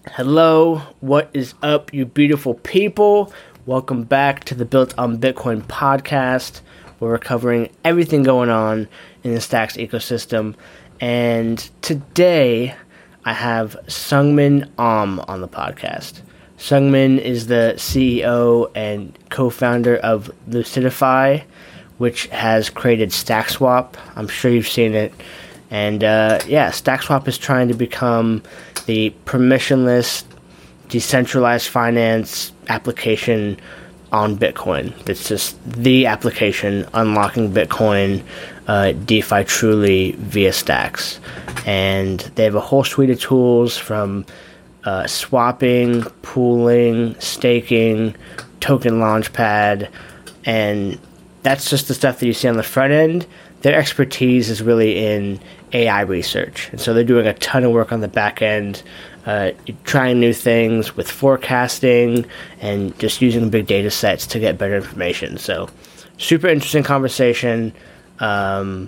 Hello, what is up, you beautiful people? Welcome back to the Built on Bitcoin podcast, where we're covering everything going on in the Stacks ecosystem. And today, I have Sungmin on the podcast. Sungmin is the CEO and co-founder of Lucidify, which has created StackSwap. I'm sure you've seen it. And StackSwap is trying to become the permissionless, decentralized finance application on Bitcoin. It's just the application unlocking Bitcoin DeFi truly via Stacks. And they have a whole suite of tools from swapping, pooling, staking, token launchpad, and that's just the stuff that you see on the front end. Their expertise is really in AI research. And so they're doing a ton of work on the back end, trying new things with forecasting and just using big data sets to get better information. So super interesting conversation. I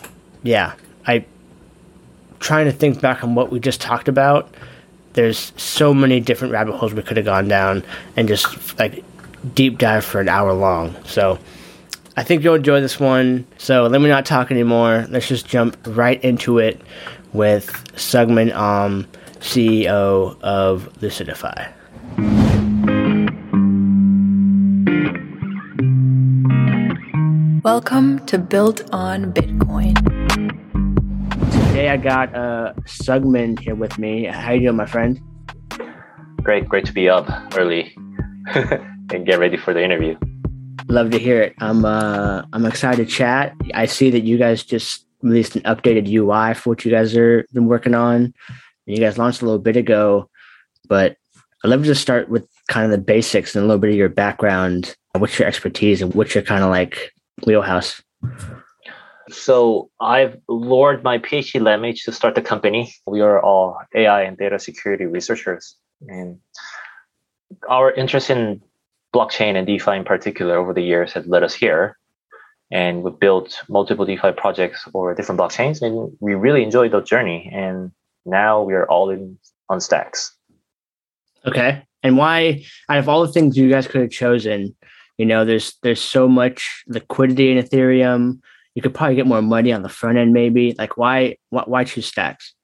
trying to think back on what we just talked about. There's so many different rabbit holes we could have gone down and just like deep dive for an hour long. So I think you'll enjoy this one. So let me not talk anymore. Let's just jump right into it with Sungmin CEO of Lucidify. Welcome to Built on Bitcoin. Today I got Sungmin here with me. How you doing, my friend? Great to be up early and get ready for the interview. Love to hear it. I'm excited to chat. I see that you guys just released an updated UI for what you guys are been working on. You guys launched a little bit ago, but I'd love to just start with kind of the basics and a little bit of your background. What's your expertise and what's your kind of like wheelhouse? So I've lured my PhD LabMate to start the company. We are all AI and data security researchers, and our interest in blockchain and DeFi in particular over the years has led us here. And we've built multiple DeFi projects for different blockchains, and we really enjoyed the journey. And now we are all in on Stacks. Okay. And why, out of all the things you guys could have chosen, there's so much liquidity in Ethereum. You could probably get more money on the front end, maybe. Like, why choose Stacks?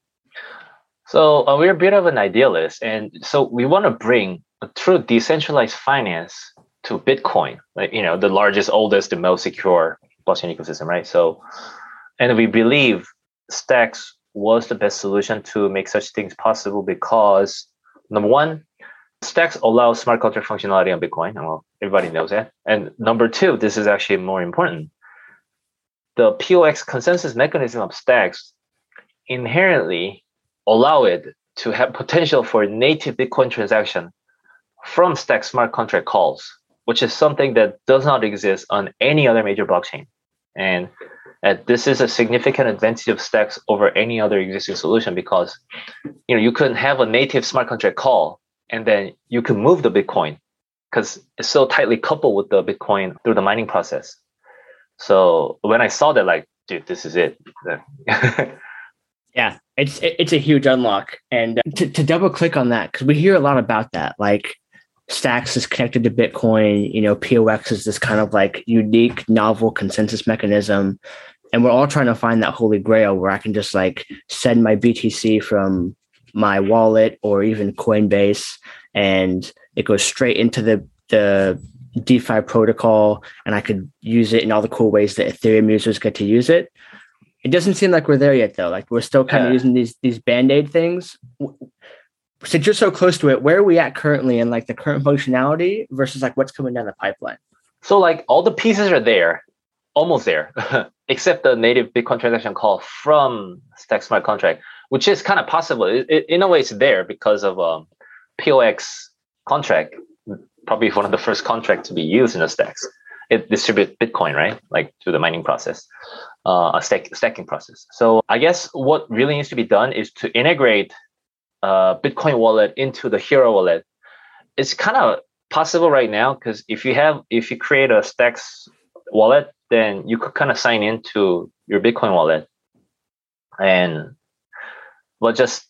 So we're a bit of an idealist, and so we want to bring a true decentralized finance to Bitcoin, like the largest, oldest, the most secure blockchain ecosystem, right? So, and we believe Stacks was the best solution to make such things possible because number one, Stacks allows smart contract functionality on Bitcoin. Well, everybody knows that. And number two, this is actually more important. The POX consensus mechanism of Stacks inherently allow it to have potential for native Bitcoin transaction from Stacks smart contract calls, which is something that does not exist on any other major blockchain. And this is a significant advantage of Stacks over any other existing solution because you couldn't have a native smart contract call and then you can move the Bitcoin because it's so tightly coupled with the Bitcoin through the mining process. So when I saw that, like, dude, this is it. Yeah, it's a huge unlock. And to double click on that, because we hear a lot about that, like Stacks is connected to Bitcoin, POX is this kind of like unique, novel consensus mechanism. And we're all trying to find that holy grail where I can just like send my BTC from my wallet or even Coinbase, and it goes straight into the DeFi protocol, and I could use it in all the cool ways that Ethereum users get to use it. It doesn't seem like we're there yet, though. Like we're still kind of using these Band-Aid things. Since you're so close to it, where are we at currently in like the current functionality versus like what's coming down the pipeline? So like all the pieces are there, almost there, except the native Bitcoin transaction call from Stacks smart contract, which is kind of possible. In a way, it's there because of POX contract, probably one of the first contracts to be used in the Stacks. It distributes Bitcoin, right? Like through the mining process, a stacking process. So I guess what really needs to be done is to integrate Bitcoin wallet into the Hero wallet. It's kind of possible right now because if you create a Stacks wallet, then you could kind of sign into your Bitcoin wallet, but just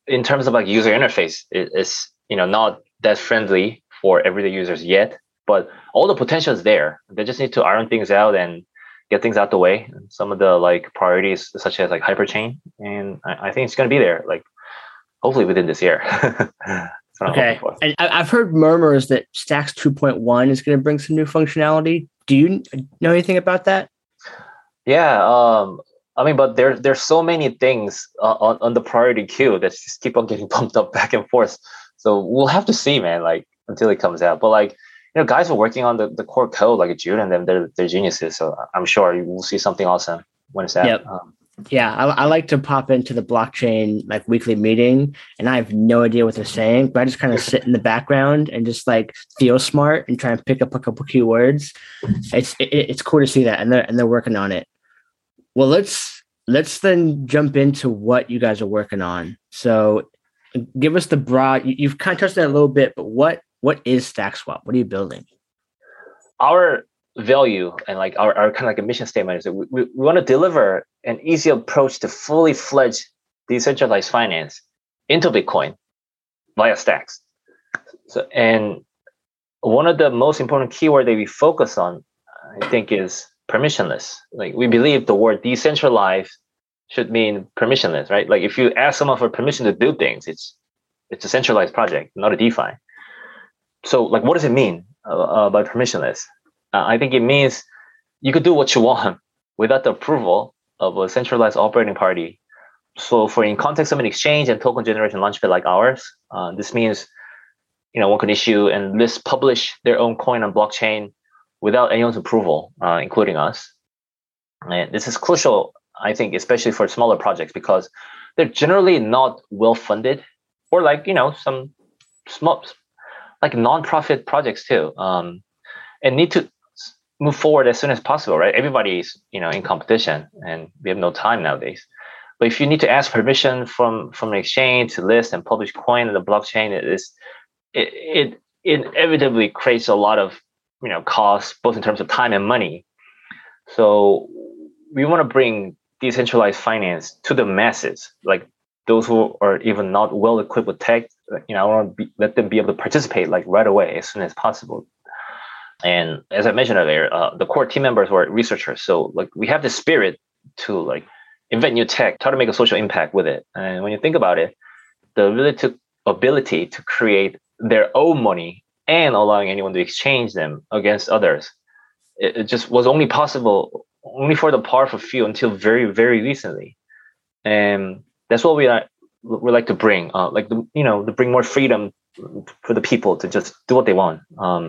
in terms of like user interface, it's not that friendly for everyday users yet. But all the potential is there. They just need to iron things out and get things out the way. And some of the like priorities, such as like hyperchain, and I think it's going to be there. Like hopefully within this year. That's what I'm hoping for. And I've heard murmurs that Stacks 2.1 is going to bring some new functionality. Do you know anything about that? Yeah, I mean, but there's so many things on the priority queue that just keep on getting bumped up back and forth. So we'll have to see, man, like until it comes out. But like, guys are working on the core code like Jude and them. They're geniuses. So I'm sure you will see something awesome when it's out. Yep. Yeah, I like to pop into the blockchain like weekly meeting, and I have no idea what they're saying, but I just kind of sit in the background and just like feel smart and try and pick up a couple keywords. It's cool to see that, and they're working on it. Well, let's then jump into what you guys are working on. So, give us the broad. You've kind of touched on it a little bit, but what is StackSwap? What are you building? Our value and like our kind of like a mission statement is that we want to deliver an easy approach to fully fledged decentralized finance into Bitcoin via Stacks. So, and one of the most important keyword that we focus on, I think, is permissionless. Like we believe the word decentralized should mean permissionless, right? Like if you ask someone for permission to do things, it's a centralized project, not a DeFi. So like, what does it mean by permissionless? I think it means you could do what you want without the approval of a centralized operating party. So for in context of an exchange and token generation launchpad like ours, this means, one can issue and publish their own coin on blockchain without anyone's approval, including us. And this is crucial, I think, especially for smaller projects because they're generally not well-funded or like, some small, like non-profit projects too, and need to move forward as soon as possible, right? Everybody's, in competition and we have no time nowadays. But if you need to ask permission from an exchange to list and publish coin in the blockchain, it inevitably creates a lot of, costs, both in terms of time and money. So we want to bring decentralized finance to the masses, like those who are even not well equipped with tech. I want to let them be able to participate like right away as soon as possible. And as I mentioned earlier, the core team members were researchers. So like we have the spirit to like invent new tech, try to make a social impact with it. And when you think about it, the ability to create their own money and allowing anyone to exchange them against others, it just was only possible only for the powerful few until very, very recently. And that's what we like to bring, to bring more freedom for the people to just do what they want.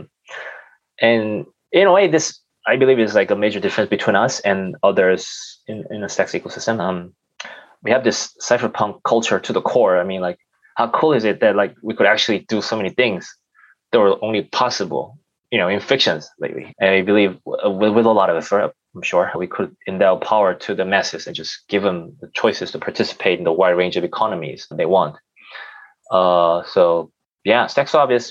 And in a way, this, I believe, is like a major difference between us and others in the Stacks ecosystem. We have this cypherpunk culture to the core. I mean, like, how cool is it that like we could actually do so many things that were only possible, in fictions lately? And I believe with a lot of effort, I'm sure we could endow power to the masses and just give them the choices to participate in the wide range of economies they want. So yeah, StackSwap is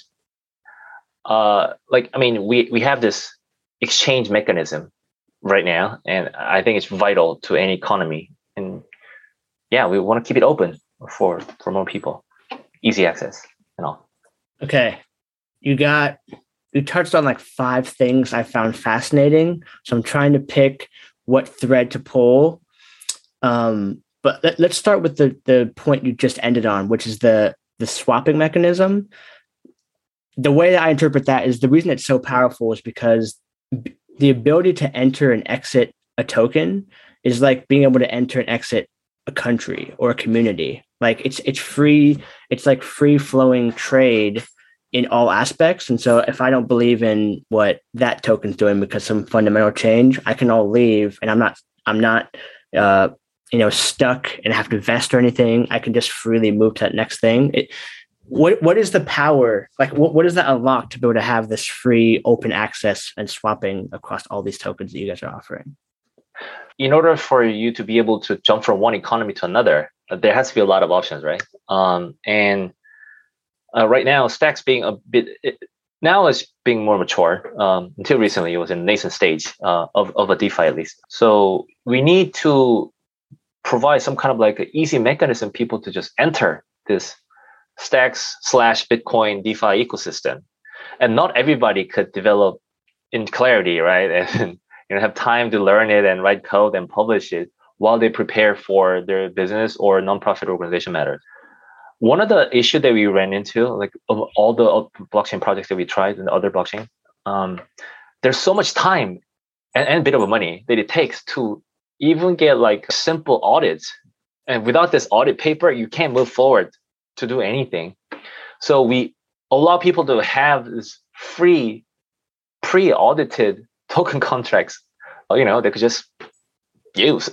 we have this exchange mechanism right now, and I think it's vital to any economy. And yeah, we want to keep it open for more people, easy access and all. Okay, you touched on like 5 things I found fascinating. So I'm trying to pick what thread to pull. But let's start with the point you just ended on, which is the swapping mechanism. The way that I interpret that is the reason it's so powerful is because the ability to enter and exit a token is like being able to enter and exit a country or a community. Like it's free. It's like free flowing trade in all aspects. And so if I don't believe in what that token's doing because some fundamental change, I can all leave, and I'm not stuck and have to vest or anything. I can just freely move to that next thing. What is the power? Like, what does that unlock to be able to have this free open access and swapping across all these tokens that you guys are offering? In order for you to be able to jump from one economy to another, there has to be a lot of options, right? Right now, Stacks being now it's being more mature. Until recently, it was in the nascent stage of a DeFi at least. So we need to provide some kind of like an easy mechanism people to just enter this Stacks/Bitcoin DeFi ecosystem, and not everybody could develop in clarity, right? And have time to learn it and write code and publish it while they prepare for their business or nonprofit organization matters. One of the issues that we ran into, like of all the blockchain projects that we tried and the other blockchain, there's so much time and a bit of money that it takes to even get like simple audits. And without this audit paper, you can't move forward to do anything. So we allow people to have this free, pre-audited token contracts, they could just use.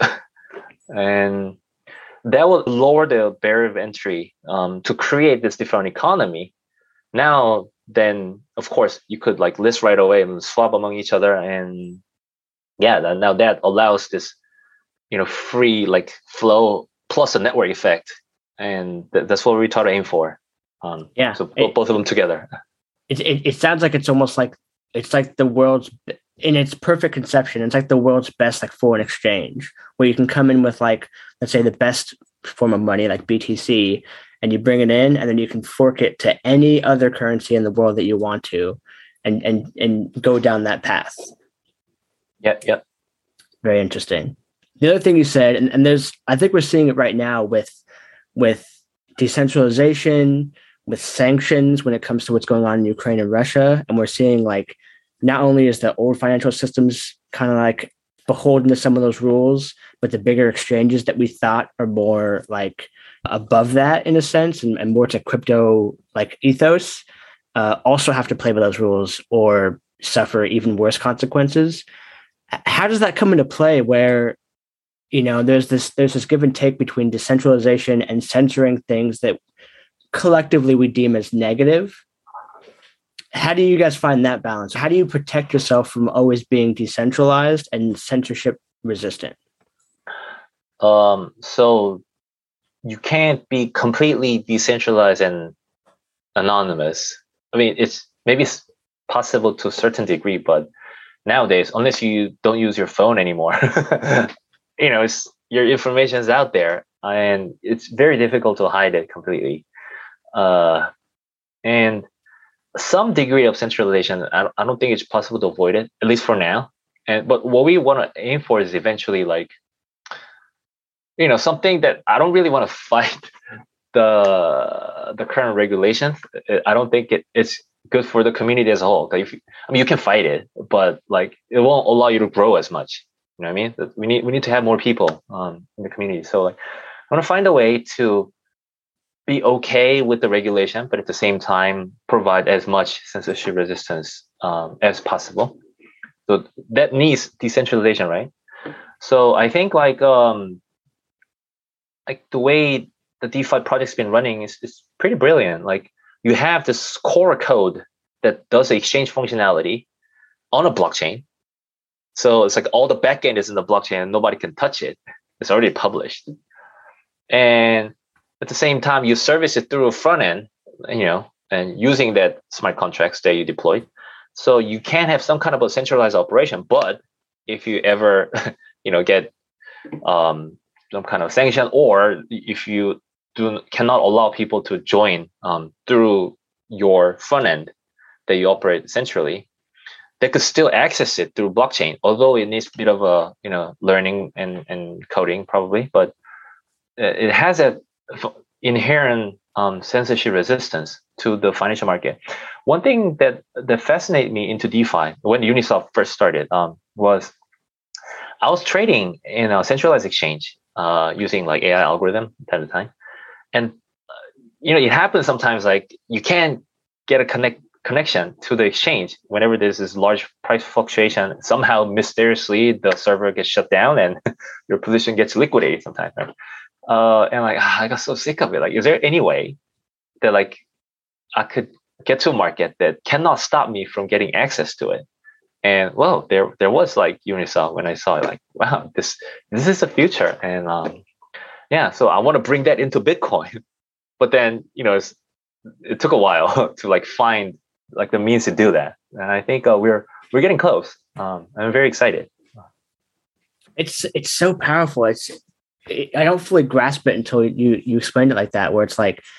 And that will lower the barrier of entry to create this different economy. Now, then, of course, you could like list right away and swap among each other. And now that allows this, free like flow plus a network effect. And that's what we try to aim for. So both of them together. It sounds like it's almost like it's like the world's, in its perfect conception, it's like the world's best like foreign exchange, where you can come in with like, let's say the best form of money like BTC, and you bring it in, and then you can fork it to any other currency in the world that you want to, and go down that path. Yep. Very interesting. The other thing you said, and there's, I think we're seeing it right now with decentralization, with sanctions when it comes to what's going on in Ukraine and Russia. And we're seeing like, not only is the old financial systems kind of like beholden to some of those rules, but the bigger exchanges that we thought are more like above that in a sense, and more to crypto like ethos, also have to play by those rules or suffer even worse consequences. How does that come into play where, there's this give and take between decentralization and censoring things that collectively we deem as negative? How do you guys find that balance? How do you protect yourself from always being decentralized and censorship resistant? So you can't be completely decentralized and anonymous. I mean, it's possible to a certain degree, but nowadays, unless you don't use your phone anymore, your information is out there, and it's very difficult to hide it completely. And some degree of centralization, I don't think it's possible to avoid it, at least for now. But what we want to aim for is eventually like, something that I don't really want to fight the current regulations. I don't think it's good for the community as a whole. You can fight it, but like it won't allow you to grow as much. You know what I mean? We need to have more people in the community. So like, I want to find a way to be okay with the regulation, but at the same time provide as much censorship resistance as possible. So that needs decentralization, right? So I think like the way the DeFi project's been running is pretty brilliant. Like you have this core code that does the exchange functionality on a blockchain. So it's like all the backend is in the blockchain and nobody can touch it. It's already published. And at the same time, you service it through a front end, and using that smart contracts that you deployed. So you can have some kind of a centralized operation. But if you ever, get some kind of sanction, or if you cannot allow people to join through your front end that you operate centrally, they could still access it through blockchain, although it needs a bit of a learning and coding probably, but it has a inherent censorship resistance to the financial market. One thing that fascinated me into DeFi when Uniswap first started was I was trading in a centralized exchange using like AI algorithm at the time, and it happens sometimes like you can't get a connection to the exchange whenever there's this large price fluctuation. Somehow mysteriously the server gets shut down and your position gets liquidated sometimes, right? And like I got so sick of it. Like, is there any way that like I could get to a market that cannot stop me from getting access to it? And well, there was like Uniswap when I saw it. Like, wow, this is the future. And so I want to bring that into Bitcoin. But then it took a while to like find like the means to do that. And I think we're getting close. I'm very excited. It's so powerful. I don't fully grasp it until you explained it like that, where it's like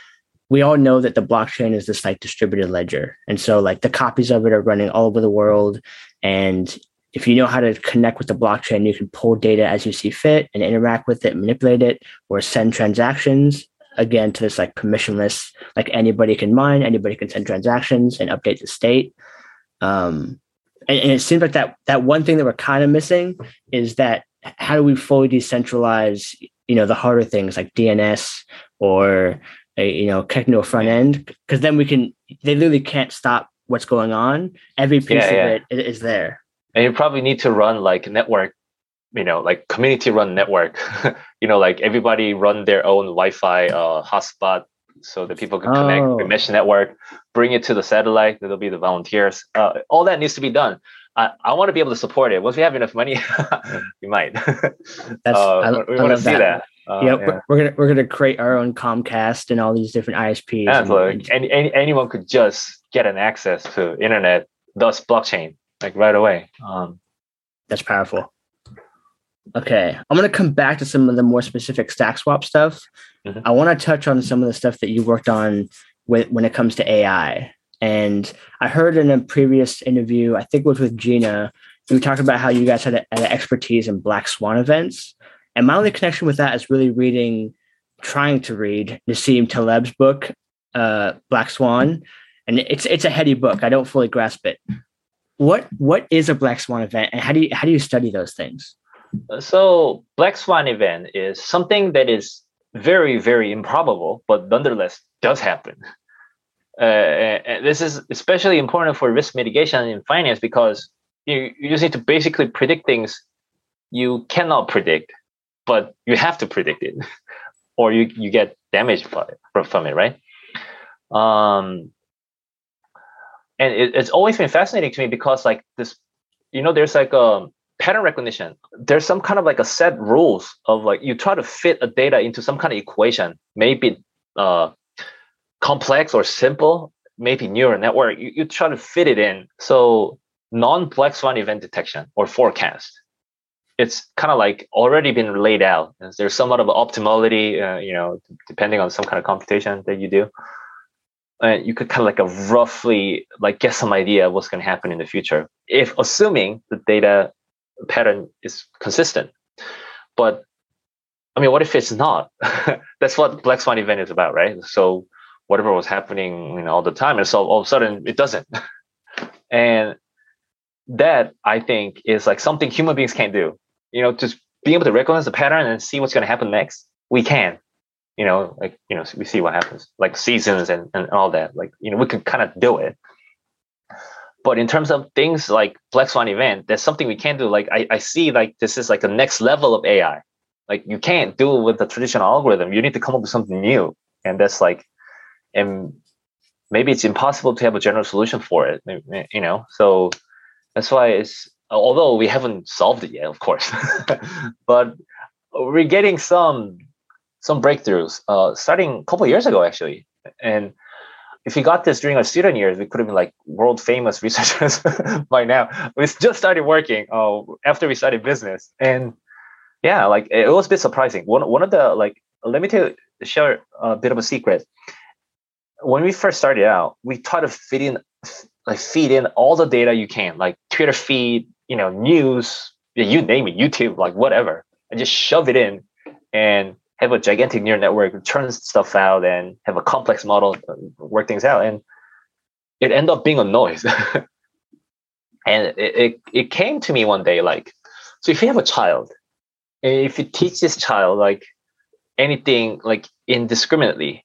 we all know that the blockchain is this like distributed ledger. And so like the copies of it are running all over the world. And if you know how to connect with the blockchain, you can pull data as you see fit and interact with it, manipulate it, or send transactions again to this like permissionless, like anybody can mine, anybody can send transactions and update the state. And it seems like that one thing that we're kind of missing is that how do we fully decentralize, the harder things like DNS or connecting to a front end? Because then they literally can't stop what's going on. Every piece of it is there. And you probably need to run like a network, like community run network, like everybody run their own Wi-Fi hotspot so that people can connect the mesh network, bring it to the satellite. That'll be the volunteers. All that needs to be done. I want to be able to support it. Once we have enough money, we might. We want to see that. We're gonna create our own Comcast and all these different ISPs. Absolutely. And anyone could just get an access to internet, thus blockchain, like right away. That's powerful. Okay, I'm gonna come back to some of the more specific StackSwap stuff. Mm-hmm. I want to touch on some of the stuff that you worked on when it comes to AI. And I heard in a previous interview, I think it was with Gina, you talked about how you guys had an expertise in Black Swan events. And my only connection with that is really trying to read Nassim Taleb's book, Black Swan. And it's a heady book. I don't fully grasp it. What is a Black Swan event, and how do you study those things? So Black Swan event is something that is very, very improbable, but nonetheless does happen. And this is especially important for risk mitigation in finance because you just need to basically predict things you cannot predict, but you have to predict it, or you get damaged from it, right? And it's always been fascinating to me because like this, there's like a pattern recognition. There's some kind of like a set rules of like you try to fit a data into some kind of equation, maybe complex or simple, maybe neural network. You try to fit it in. So non-Black Swan event detection or forecast, it's kind of like already been laid out. There's somewhat of an optimality, depending on some kind of computation that you do. And you could kind of like a roughly like get some idea of what's going to happen in the future, if assuming the data pattern is consistent. But I mean, what if it's not? That's what Black Swan event is about, right? So whatever was happening, all the time, and so all of a sudden it doesn't. And that I think is like something human beings can't do. Just being able to recognize the pattern and see what's going to happen next. We can. We see what happens, like seasons and all that. Like, we can kind of do it. But in terms of things like Black Swan event, there's something we can't do. Like I see like this is like a next level of AI. Like you can't do it with the traditional algorithm. You need to come up with something new. And that's like, and maybe it's impossible to have a general solution for it, So that's why although we haven't solved it yet, of course, but we're getting some breakthroughs starting a couple of years ago, actually. And if we got this during our student years, we could have been like world famous researchers by now. We just started working after we started business. And yeah, like it was a bit surprising. One of the, like, let me share a bit of a secret. When we first started out, we tried to feed in all the data you can, like Twitter feed, news, you name it, YouTube, like whatever, and just shove it in and have a gigantic neural network, churn stuff out, and have a complex model work things out. And it ended up being a noise. And it came to me one day, like, so if you have a child, and if you teach this child like anything like indiscriminately,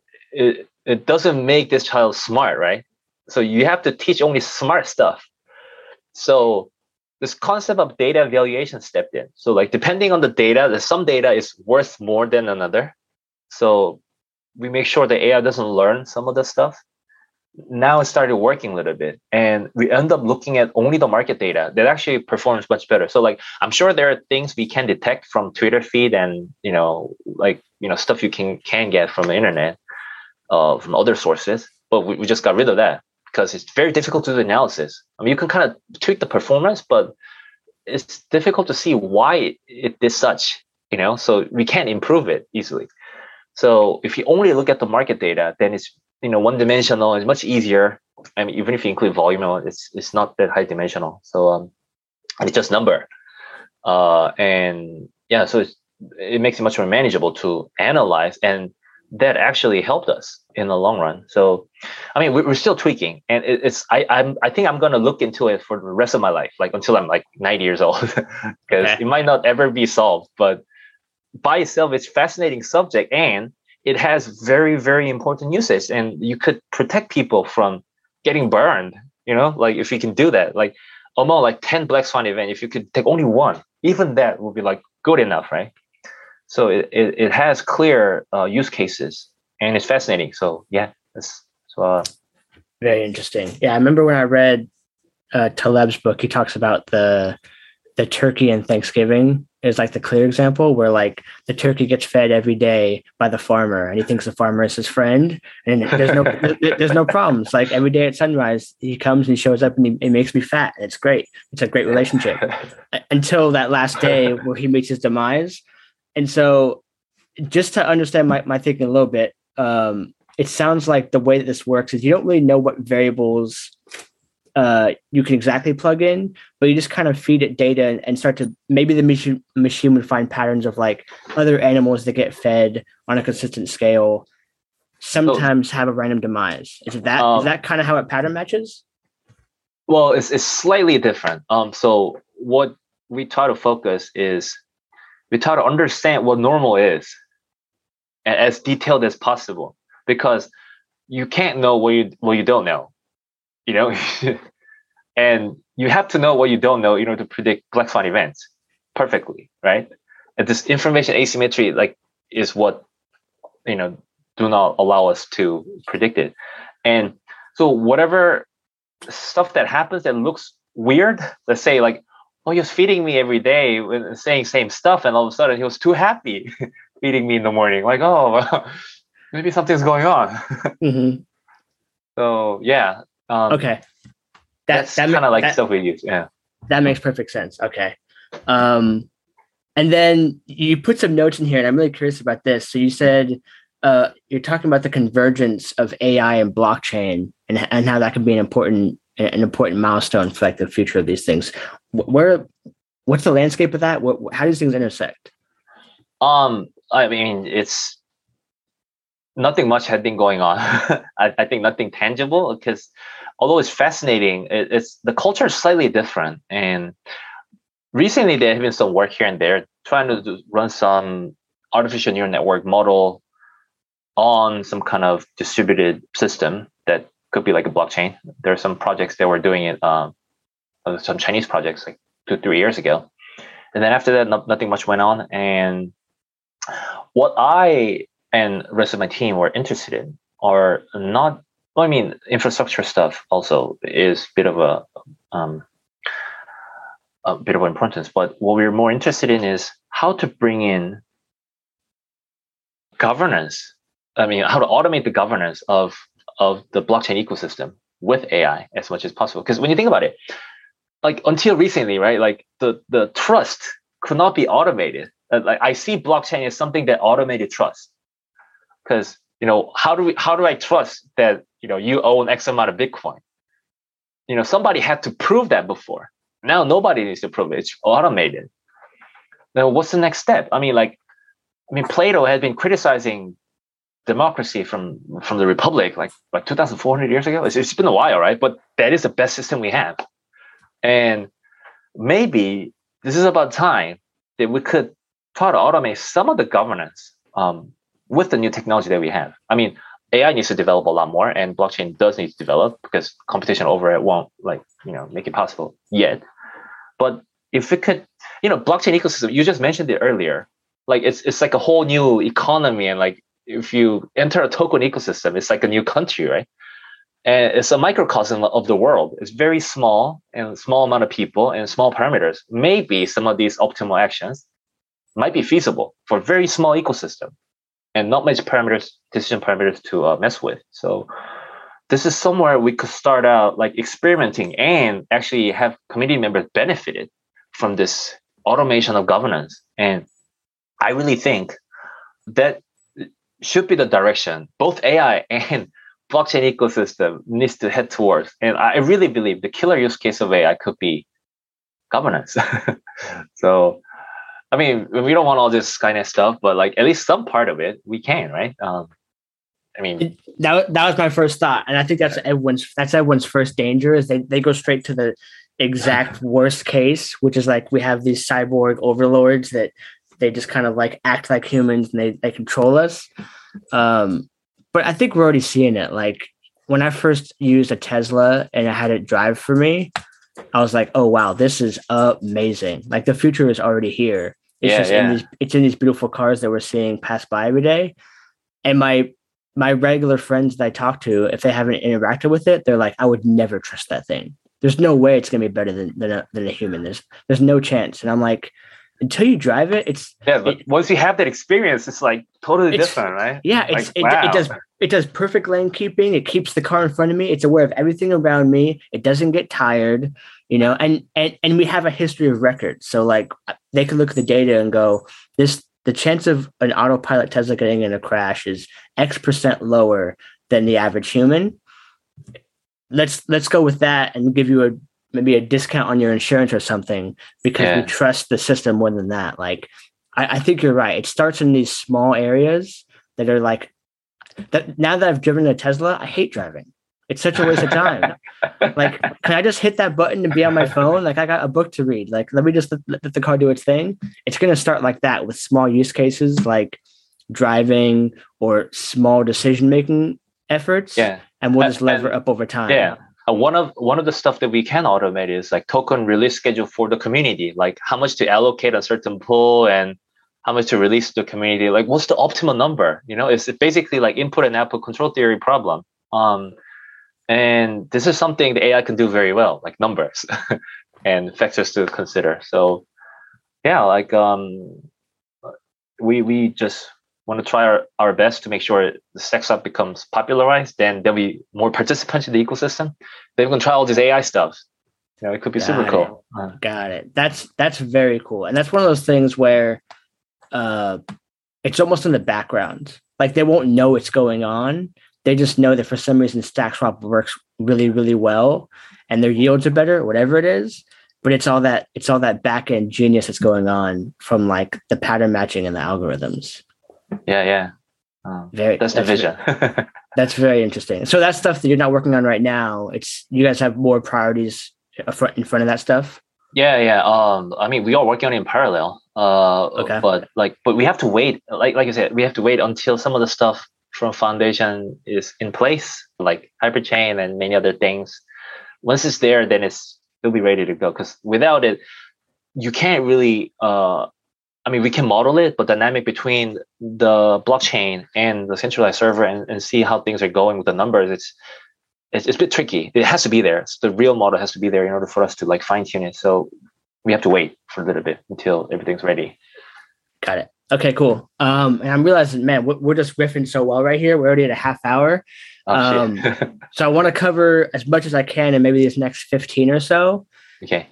it doesn't make this child smart, right? So you have to teach only smart stuff. So this concept of data evaluation stepped in. So like depending on the data, some data is worth more than another. So we make sure the AI doesn't learn some of the stuff. Now it started working a little bit, and we end up looking at only the market data that actually performs much better. So like I'm sure there are things we can detect from Twitter feed and stuff you can get from the internet, from other sources, but we just got rid of that because it's very difficult to do analysis. I mean, you can kind of tweak the performance, but it's difficult to see why it did such, so we can't improve it easily. So if you only look at the market data, then it's one dimensional. It's much easier. I mean, even if you include volume, it's not that high dimensional. So and it's just number. And yeah, so it makes it much more manageable to analyze, and that actually helped us in the long run. So, I mean, we're still tweaking, and I think I'm gonna look into it for the rest of my life, like until I'm like 90 years old, because it might not ever be solved. But by itself, it's a fascinating subject, and it has very, very important usage, and you could protect people from getting burned. Like if you can do that, like among like 10 black swan event, if you could take only one, even that would be like good enough, right? So it has clear use cases, and it's fascinating. So yeah, very interesting. Yeah, I remember when I read Taleb's book, he talks about the turkey and Thanksgiving is like the clear example where like the turkey gets fed every day by the farmer, and he thinks the farmer is his friend, and there's no problems. Like every day at sunrise, he comes and he shows up and he makes me fat. And it's great. It's a great relationship until that last day where he meets his demise. And so just to understand my thinking a little bit, it sounds like the way that this works is you don't really know what variables you can exactly plug in, but you just kind of feed it data and start to, maybe the machine would find patterns of like other animals that get fed on a consistent scale, sometimes have a random demise. Is that kind of how it pattern matches? Well, it's slightly different. So what we try to focus is we try to understand what normal is as detailed as possible, because you can't know what you don't know. And you have to know what you don't know in order to predict black swan events perfectly, right? And this information asymmetry, like, is what do not allow us to predict it. And so whatever stuff that happens that looks weird, let's say like, oh, he was feeding me every day with saying same stuff, and all of a sudden he was too happy feeding me in the morning. Like, oh, well, maybe something's going on. Mm-hmm. So yeah. Okay. That's kind of like stuff we use. Yeah. That makes perfect sense. Okay. And then you put some notes in here, and I'm really curious about this. So you said you're talking about the convergence of AI and blockchain, and how that could be an important milestone for like the future of these things. What's the landscape of that? How do these things intersect? I mean, it's nothing much had been going on. I think nothing tangible, because although it's fascinating, it's the culture is slightly different. And recently there have been some work here and there trying to run some artificial neural network model on some kind of distributed system that could be like a blockchain. There are some projects that were doing it, some Chinese projects like 2-3 years ago. And then after that, nothing much went on. And what I and the rest of my team were interested in are not, well, I mean, infrastructure stuff also is a bit of importance. But what we're more interested in is how to bring in governance. I mean, how to automate the governance of the blockchain ecosystem with AI as much as possible. Because when you think about it, like until recently, right, like the trust could not be automated. Like I see blockchain as something that automated trust. Because how do I trust that you own X amount of Bitcoin? Somebody had to prove that before. Now nobody needs to prove it. It's automated. Now what's the next step? I mean, Plato had been criticizing democracy from the Republic like 2,400 years ago. It's been a while, right? But that is the best system we have. And maybe this is about time that we could try to automate some of the governance with the new technology that we have. I mean, AI needs to develop a lot more, and blockchain does need to develop because competition over it won't make it possible yet. But if it could, blockchain ecosystem, you just mentioned it earlier, like it's like a whole new economy, and like if you enter a token ecosystem, it's like a new country, right? And it's a microcosm of the world. It's very small and small amount of people and small parameters. Maybe some of these optimal actions might be feasible for a very small ecosystem and not much decision parameters to mess with. So this is somewhere we could start out like experimenting and actually have community members benefited from this automation of governance. And I really think that should be the direction both AI and blockchain ecosystem needs to head towards. And I really believe the killer use case of AI could be governance. So, I mean, we don't want all this kind of stuff, but like at least some part of it we can, right? I mean, that was my first thought, and I think that's everyone's first danger is they go straight to the exact worst case, which is like we have these cyborg overlords that they just kind of like act like humans and they control us. But I think we're already seeing it. Like when I first used a Tesla and I had it drive for me, I was like, oh wow, this is amazing. Like the future is already here. It's in these beautiful cars that we're seeing pass by every day. And my regular friends that I talk to, if they haven't interacted with it, they're like, I would never trust that thing. There's no way it's gonna be better than a human. There's no chance. And I'm like, until you drive it, but once you have that experience, it's like totally different, right? Yeah, like, it does perfect lane keeping. It keeps the car in front of me. It's aware of everything around me. It doesn't get tired, and we have a history of records. So like they can look at the data and go, the chance of an autopilot Tesla getting in a crash is X% lower than the average human. Let's go with that and give you maybe a discount on your insurance or something because we trust the system more than that. Like, I think you're right. It starts in these small areas that are like that. Now that I've driven a Tesla, I hate driving. It's such a waste of time. Like, can I just hit that button and be on my phone? Like I got a book to read. Like, let me just let the car do its thing. It's going to start like that with small use cases like driving or small decision-making efforts. Yeah. And we'll just lever up over time. Yeah. One of the stuff that we can automate is like token release schedule for the community, like how much to allocate a certain pool and how much to release to the community. Like what's the optimal number? It's basically like input and output control theory problem. And this is something the AI can do very well, like numbers and factors to consider. So yeah, like we just want to try our best to make sure the StacksSwap becomes popularized. Then there'll be more participants in the ecosystem. Then we can try all this AI stuff. It could be super cool. Got it. That's very cool. And that's one of those things where it's almost in the background. Like they won't know it's going on. They just know that for some reason StackSwap works really, really well and their yields are better, whatever it is. But it's all that back end genius that's going on from like the pattern matching and the algorithms. Yeah. That's the vision. That's very interesting. So that stuff that you're not working on right now, you guys have more priorities in front of that stuff. Yeah. I mean, we are working on it in parallel. Okay. But we have to wait. Like I said, we have to wait until some of the stuff from Foundation is in place, like Hyperchain and many other things. Once it's there, then it'll be ready to go. Because without it, you can't really. We can model it, but dynamic between the blockchain and the centralized server and see how things are going with the numbers. It's a bit tricky. It has to be there. So the real model has to be there in order for us to like fine tune it. So we have to wait for a little bit until everything's ready. Got it. Okay, cool. And I'm realizing, man, we're just riffing so well right here. We're already at a half hour. So I want to cover as much as I can in maybe this next 15 or so. Okay.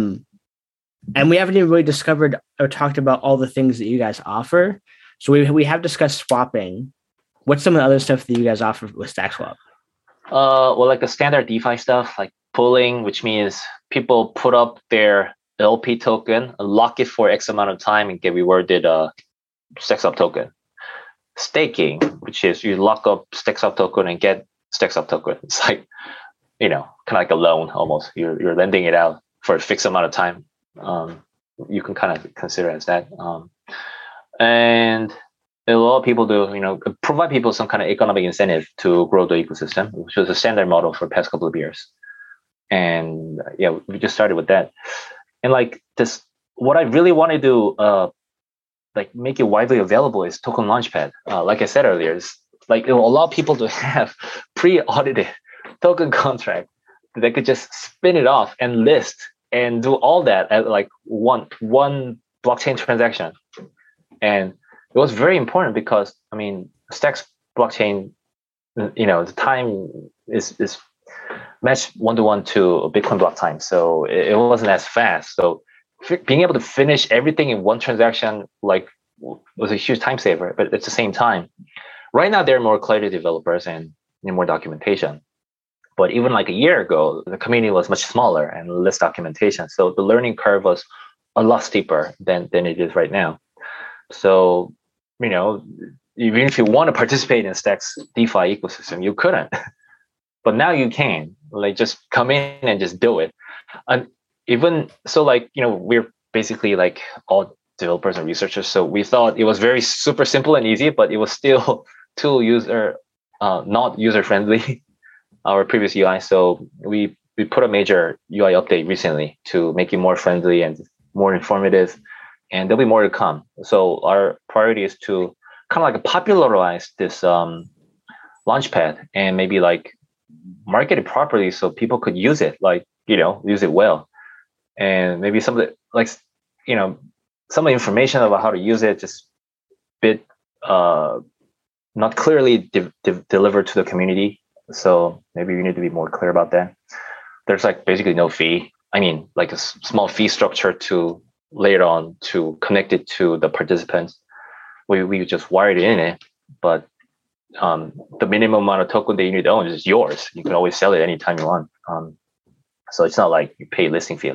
And we haven't even really discovered or talked about all the things that you guys offer. So we have discussed swapping. What's some of the other stuff that you guys offer with StackSwap? Well, like the standard DeFi stuff, like pooling, which means people put up their LP token, lock it for X amount of time, and get rewarded StackSwap token. Staking, which is you lock up StackSwap token and get StackSwap token. It's like, kind of like a loan almost. You're lending it out for a fixed amount of time. You can kind of consider it as that. And a lot of people do, provide people some kind of economic incentive to grow the ecosystem, which was a standard model for the past couple of years. And yeah, we just started with that. And like this, what I really want to do, like make it widely available is Token Launchpad. Like I said earlier, it's like it will allow people to have pre-audited token contract that they could just spin it off and list and do all that at like one blockchain transaction. And it was very important because Stacks blockchain, the time is matched 1-to-1 to a Bitcoin block time, so it wasn't as fast. So being able to finish everything in one transaction was a huge time saver. But at the same time, Right now, there are more Clarity developers and more documentation. But even like a year ago, the community was much smaller and less documentation. So the learning curve was a lot steeper than it is right now. So, even if you want to participate in Stack's DeFi ecosystem, you couldn't. But now you can, like, just come in and just do it. And even so, like, we're basically like all developers and researchers. So we thought it was very super simple and easy, but it was still too not user friendly, our previous UI. So we put a major UI update recently to make it more friendly and more informative, and there'll be more to come. So our priority is to kind of like popularize this Launchpad and maybe like market it properly so people could use it, like, use it well. And maybe some of the information about how to use it just bit not clearly delivered to the community. So maybe we need to be more clear about that. There's like basically no fee. I mean, like a small fee structure to later on to connect it to the participants. We just wired it in it, but the minimum amount of token that you need to own is yours. You can always sell it anytime you want. So it's not like you pay listing fee.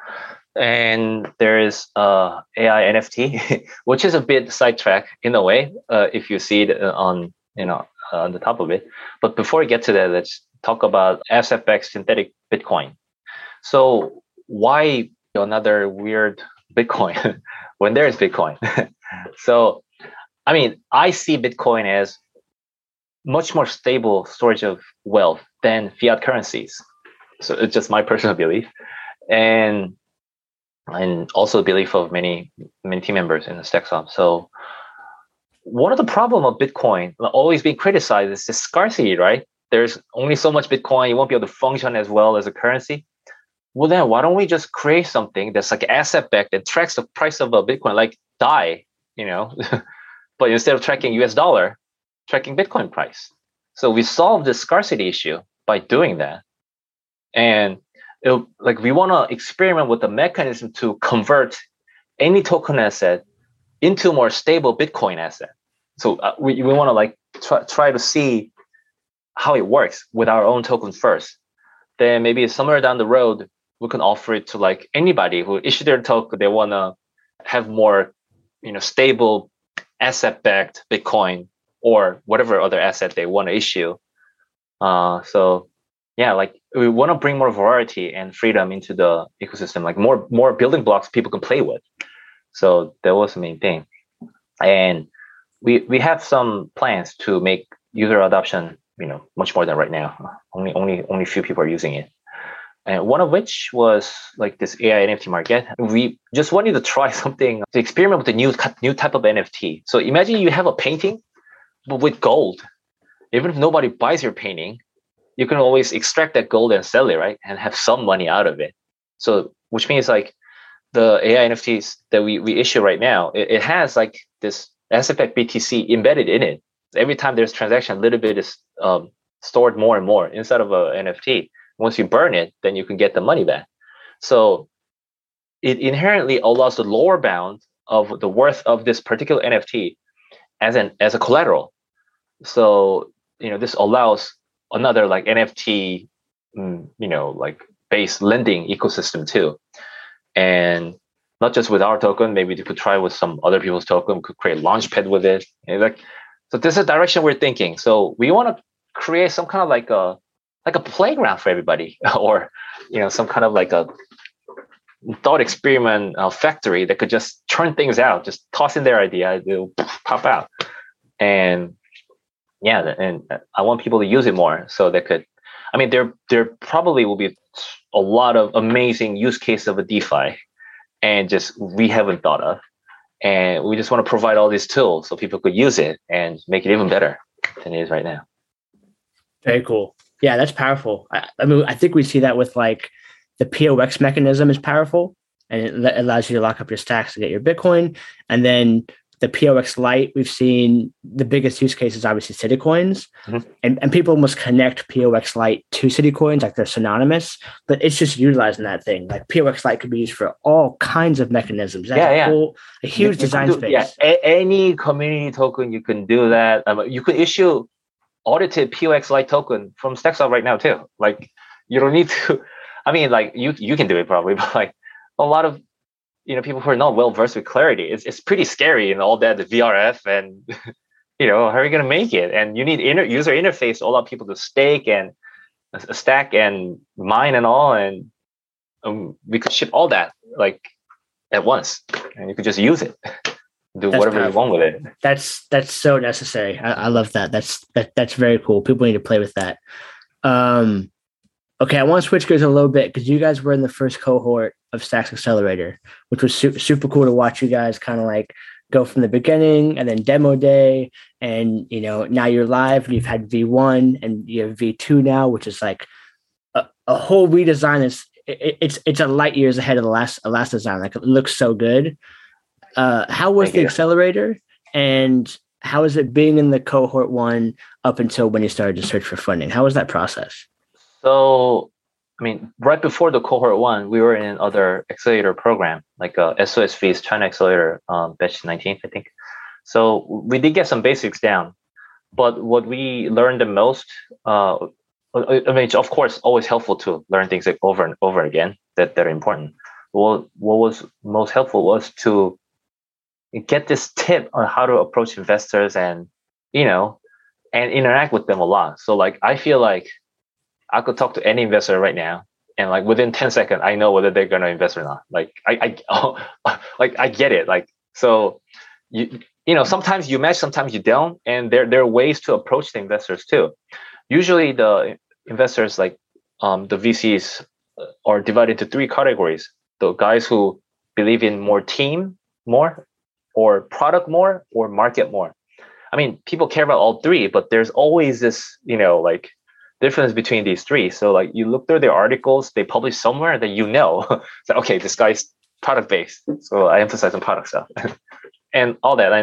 And there is AI NFT, which is a bit sidetrack in a way, if you see it on the top of it. But before we get to that, let's talk about asset-backed synthetic Bitcoin. So why another weird Bitcoin when there is Bitcoin? So, I mean, I see Bitcoin as much more stable storage of wealth than fiat currencies. So it's just my personal belief. And also the belief of many team members in the StackSwap. So one of the problem of Bitcoin always being criticized is the scarcity, right? There's only so much Bitcoin, you won't be able to function as well as a currency. Well, then why don't we just create something that's like asset-backed and tracks the price of a Bitcoin, like DAI, but instead of tracking US dollar, tracking Bitcoin price. So we solve the scarcity issue by doing that. And we want to experiment with the mechanism to convert any token asset into more stable Bitcoin asset. So we want to like try to see how it works with our own token first. Then maybe somewhere down the road, we can offer it to like anybody who issue their token. They want to have more, stable asset-backed Bitcoin or whatever other asset they want to issue. So yeah, like we want to bring more variety and freedom into the ecosystem, like more building blocks people can play with. So that was the main thing. And we have some plans to make user adoption, much more than right now. Only few people are using it. And one of which was like this AI NFT market. We just wanted to try something to experiment with the new type of NFT. So imagine you have a painting, but with gold. Even if nobody buys your painting, you can always extract that gold and sell it, right? And have some money out of it. So, which means like the AI NFTs that we issue right now, it has like this asset-backed BTC embedded in it. Every time there's transaction, a little bit is stored more and more inside of a NFT. Once you burn it, then you can get the money back. So it inherently allows the lower bound of the worth of this particular NFT as a collateral. So, this allows another like NFT, like based lending ecosystem too. And not just with our token, maybe you could try with some other people's token, could create Launchpad with it. So this is the direction we're thinking. So we want to create some kind of like a playground for everybody, or some kind of like a thought experiment factory that could just churn things out, just toss in their idea, it'll pop out. And yeah, and I want people to use it more so they could. I mean, there probably will be a lot of amazing use case of a DeFi, and just we haven't thought of, and we just want to provide all these tools so people could use it and make it even better than it is right now. Very cool. Yeah, that's powerful. I mean, I think we see that with like the POX mechanism is powerful, and it allows you to lock up your stacks to get your Bitcoin, and then the POX Lite, we've seen the biggest use case is obviously City Coins, Mhm. and people almost connect POX Lite to City Coins like they're synonymous, but it's just utilizing that thing. Like POX Lite could be used for all kinds of mechanisms. That's a huge You design could do, space. any community token, you can do that. You could issue audited POX Lite token from StackSwap right now too. Like you don't need to. I mean, like you can do it probably, but like a lot of people who are not well versed with Clarity, it's pretty scary and all that, the VRF, and how are you going to make it? And you need user interface to allow people to stake and stack and mine and all, and we could ship all that like at once, and you could just use it, do whatever you want with it. That's so necessary. I love that. That's very cool. People need to play with that. Okay, I want to switch gears a little bit because you guys were in the first cohort of Stacks Accelerator, which was super cool to watch you guys kind of like go from the beginning and then demo day, and now you're live and you've had V1 and you have V2 now, which is like a whole redesign. It's a light years ahead of the last design. Like it looks so good. How was the accelerator, and how is it being in the cohort 1 up until when you started to search for funding? How was that process? So, I mean, right before the cohort 1, we were in another accelerator program, like SOSV's China Accelerator, batch 19th, I think. So we did get some basics down, but what we learned the most, I mean, it's of course always helpful to learn things like over and over again that are important. What was most helpful was to get this tip on how to approach investors and interact with them a lot. So like, I feel like I could talk to any investor right now, and like within 10 seconds, I know whether they're going to invest or not. Like I get it. Like, so sometimes you match, sometimes you don't. And there are ways to approach the investors too. Usually the investors, like the VCs, are divided into 3 categories. The guys who believe in more team more, or product more, or market more. I mean, people care about all 3, but there's always this, like difference between these 3. So like you look through their articles, they publish somewhere that so, okay, this guy's product based. So I emphasize on product stuff and all that.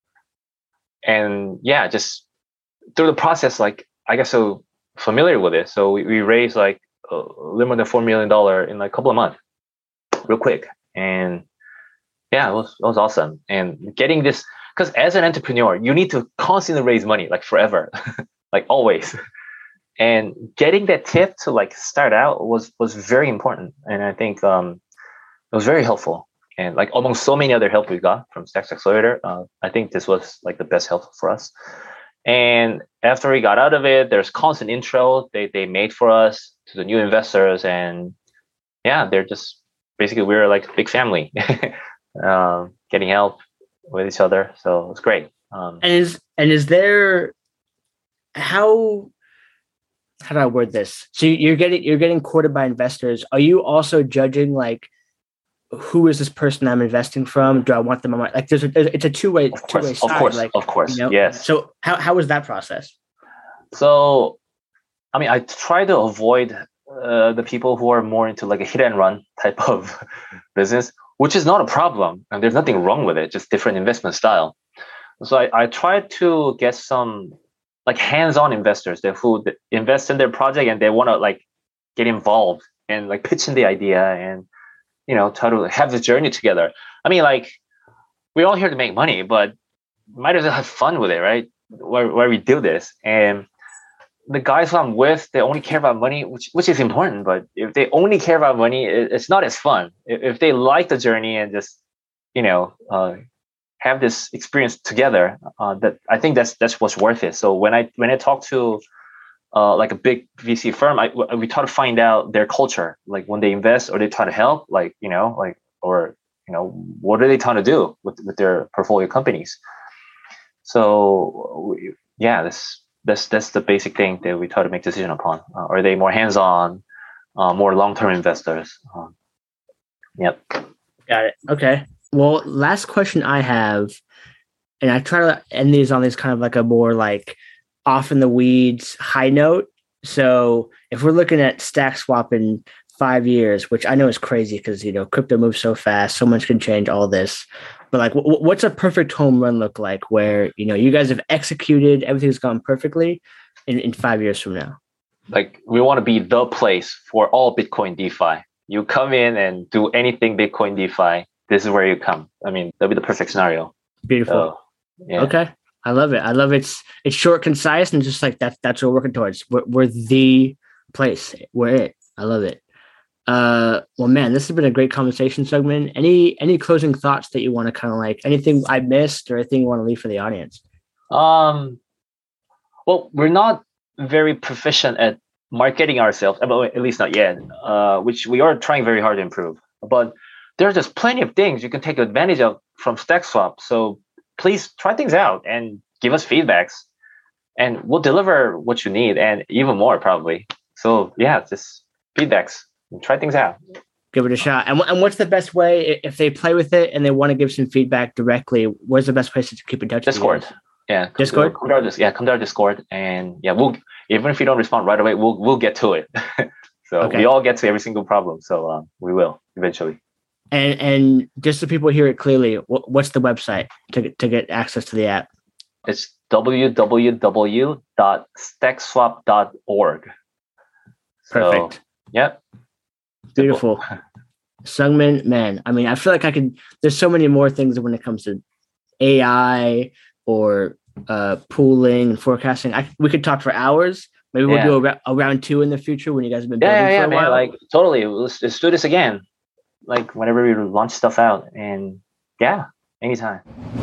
And yeah, just through the process, like I got so familiar with it. So we raised like a little more than $4 million in like a couple of months, real quick. And yeah, it was awesome. And getting this, because as an entrepreneur, you need to constantly raise money, like forever, like always. And getting that tip to like start out was very important. And I think it was very helpful. And like among so many other help we got from Stacks Accelerator, I think this was like the best help for us. And after we got out of it, there's constant intro they made for us to the new investors. And yeah, they're just basically, we're like a big family. Getting help with each other, so it's great. And is there, how do I word this? So you're getting courted by investors. Are you also judging like, who is this person I'm investing from? Do I want them on my, like? It's a two-way side. Of course. Yes. So how was that process? So, I mean, I try to avoid the people who are more into like a hit and run type of business, which is not a problem, and there's nothing wrong with it, just different investment style. So I try to get some like hands-on investors who invest in their project and they want to like get involved and like pitch in the idea and try to have the journey together. I mean, like, we're all here to make money, but might as well have fun with it, right? Where we do this. And the guys who I'm with, they only care about money, which is important. But if they only care about money, it's not as fun. If they like the journey and just, have this experience together, that I think that's what's worth it. So when I talk to like a big VC firm, we try to find out their culture, like when they invest or they try to help, like what are they trying to do with their portfolio companies. So yeah, that's the basic thing that we try to make decision upon. Are they more hands-on, more long-term investors? Yep. Got it. Okay. Well, last question I have, and I try to end these on this kind of like a more like off in the weeds high note. So if we're looking at StackSwap in 5 years, which I know is crazy because crypto moves so fast, so much can change, all this. But like, what's a perfect home run look like where, you guys have executed, everything's gone perfectly in 5 years from now? Like, we want to be the place for all Bitcoin DeFi. You come in and do anything Bitcoin DeFi. This is where you come. I mean, that'd be the perfect scenario. Beautiful. Yeah. Okay. I love it. I love it. It's short, concise, and just like that's what we're working towards. We're the place. We're it. I love it. Well, man, this has been a great conversation, Seungmin. Any closing thoughts that you want to kind of like, anything I missed or anything you want to leave for the audience? Well, we're not very proficient at marketing ourselves, at least not yet, which we are trying very hard to improve. But there's just plenty of things you can take advantage of from StackSwap. So please try things out and give us feedbacks, and we'll deliver what you need and even more probably. So yeah, just feedbacks. Try things out. Give it a shot. And what's the best way if they play with it and they want to give some feedback directly? Where's the best place to keep in touch? Discord. Yeah, Discord. Come to our Discord, and yeah, we'll, even if you don't respond right away, we'll get to it. So we all get to every single problem. So we will eventually. And just so people hear it clearly, what's the website to get access to the app? It's www.stackswap.org. Perfect. So, yep. Beautiful. Seungmin, man, I mean, I feel like there's so many more things when it comes to AI or pooling and forecasting. We could talk for hours. Maybe we'll do a round 2 in the future when you guys have been building for a while. Man, like totally. Let's do this again. Like whenever we launch stuff out, and yeah, anytime.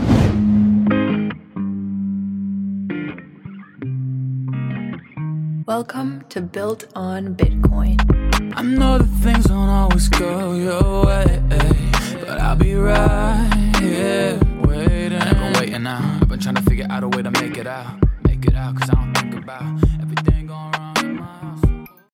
Welcome to Built on Bitcoin. I know that things don't always go your way, but I'll be right here waiting. I've been waiting now. I've been trying to figure out a way to make it out, cause I don't think about everything going wrong.